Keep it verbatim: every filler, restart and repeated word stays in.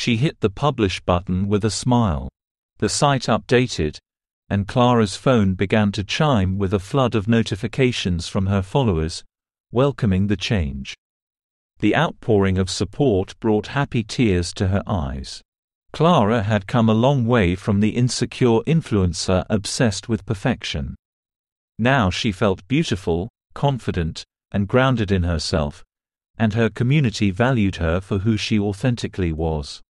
She hit the publish button with a smile. The site updated, and Clara's phone began to chime with a flood of notifications from her followers, welcoming the change. The outpouring of support brought happy tears to her eyes. Clara had come a long way from the insecure influencer obsessed with perfection. Now she felt beautiful, confident, and grounded in herself, and her community valued her for who she authentically was.